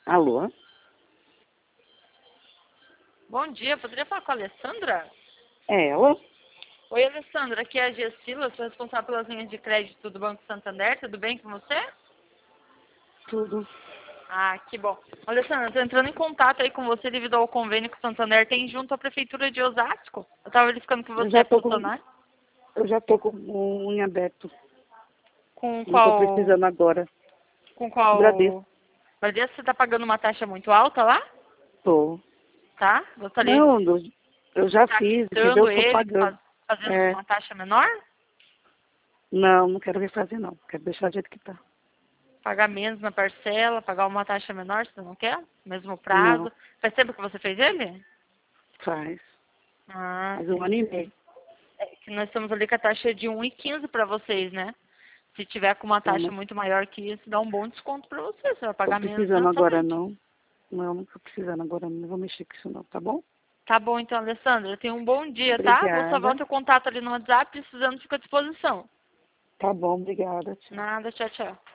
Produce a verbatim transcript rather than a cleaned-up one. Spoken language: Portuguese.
Alô? Bom dia, poderia falar com a Alessandra? É ela? Oi, Alessandra, aqui é a Gessila, sou responsável pelas linhas de crédito do Banco Santander, tudo bem com você? Tudo. Ah, que bom. Alessandra, estou entrando em contato aí com você devido ao convênio que o Santander tem junto à Prefeitura de Osasco. Eu estava verificando que Eu você já é tô com, funcionário. eu já tô com o unha aberto. Com Não tô qual... precisando agora. Com Agradeço. qual... Bradesco, você está pagando uma taxa muito alta lá? Tô. Tá? Gostaria Não, eu, eu já de estar fiz, entendeu? quitando Eu tô ele, pagando. faz- fazendo É. uma taxa menor? Não, não quero refazer não. Quero deixar do jeito que tá. Pagar menos na parcela, pagar uma taxa menor, você não quer? Mesmo Não, prazo. Faz tempo que você fez ele? faz. Ah, Faz um sim. ano e meio. É que nós estamos ali com a taxa de um e quinze para vocês, né? Se tiver com uma Então, taxa não muito maior que isso, dá um bom desconto para você. Você vai tô pagar menos precisando agora mensalmente. não. Não, não tô precisando agora não. Não vou mexer com isso não, tá bom? Tá bom, então, Alessandra. Tenha um bom dia, tá? Vou salvar o Obrigada. teu contato ali no WhatsApp, precisando, fica à disposição. Tá bom, obrigada. Tchau. Nada, tchau, tchau.